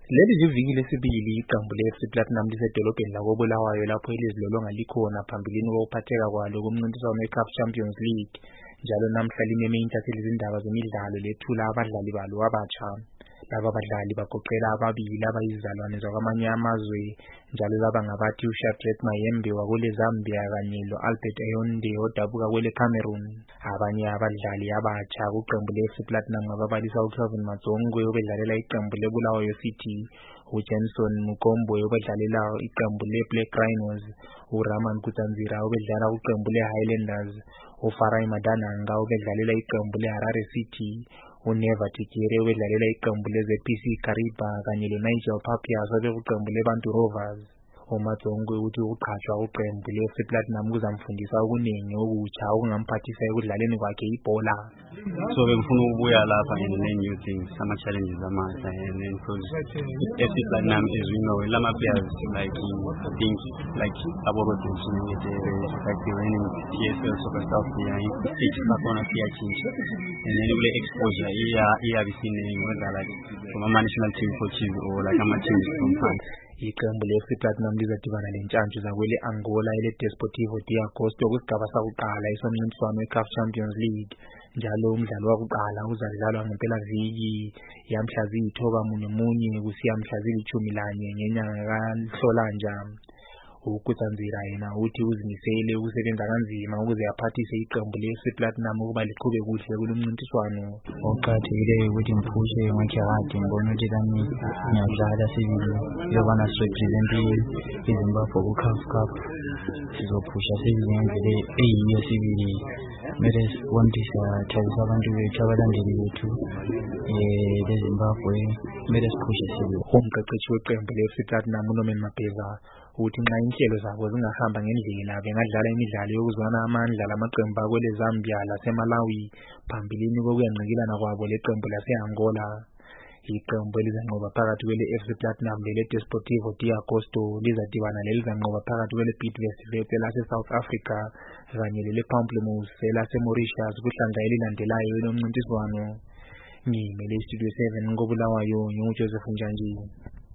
Leli liviki lesibili iqembu le-FC Platinum lisedolobheni lakoBulawayo lapho elizilolonga likhona phambilini kokuphatheka kwalo kumncintiswano we-CAF Champions League. Njalo namhla limeme intatheli zindaba zemidlalo lethula abadlali balo abatsha. Laba badlali bagoqela ababili abayizizalwane zakwamanye amazwe, njalo laba ngabathi uShadrack Mayembe wakule Zambia kanye lo-Albert Ayonde odabuka kwele Cameroon. Abanye abadlali abatsha kuqembu le-FC Platinum ngababalisa uKelvin Matsongwe obedlalela iqembu leBulawayo City, uJenson Mukombwe obedlalela iqembu leBlack Rhinos, uRaman Kutsanzira obedlala kuqembu leHighlanders, uFarai Madananga obedlalela iqembu leHarare City, uNeva Tikere obedlalela iqembu leZPC Kariba kanye loNigel Papias obekuqembu leBantu Rovers. uMatsongwe uthi ukuqhatshwa kuqembu le-FC Platinum kuzamfundisa okuningi okutsha okungamphathisa ekudlaleni kwakhe ibhola. So bengifuna ukubuya lapha new things, some challenges amasha, and then because FC Platinum, as we know, lama players like things like about like the winning PSL Super Cup here, it's not gonna be a change, and then we exposure here we seen whether like from a national team coaches or like a team from France. Iqembu le-FC Platinum lizadibana lentshantshi zakwele Angola ele-Desportivo de Agosto kwisigaba sakuqala esomncintiswano we-CAF Champions League. Njalo umdlalo wakuqala uzadlalwa ngempelaviki yamhla ziyithoba-munye kusiya mhla zili-11 ngenyanga kaNhlolanja. uKutsanzira yena uthi uzimisele ukusebenza kanzima ukuze aphathise iqembu le-FC Platinum ukuba liqhube kuhle kulomncintiswano. Okuqakathekileyo ukuthi ngiphushe ngakhe kade ngibona ukuthi lami ngiyadlala sibili yobana sirepresente iZimbabwe ku-CAF Cup, sizophusha sibili ngendlela eyiyo sibili. Kumele sibone siyathabisa abantu bethu, abalandeli bethu beZimbabwe, kumele siphushe sibili. Umqeqeshi weqembu le-FC Platinum uNorman Mabheza uthi nxa inhlelo zabo zingahamba ngendlela bengadlala imidlalo yokuzwana amandla lamaqembu akwele Zambia laseMalawi phambilini kokuyanqikilana kwabo leqembu lase-Angola. Iqembu elizanqoba phakathi kwele-FC Platinum lele-Desportivo de Agosto lizadibana lelizanqoba phakathi kwele-Bidvest Wits elase-South Africa kanye lele-Pamplemousse elase-Mauritius kuhlanga elilandelayo lomncintiswano. Ngimele iStudio 7 koBulawayo, nginguJoseph Njanji.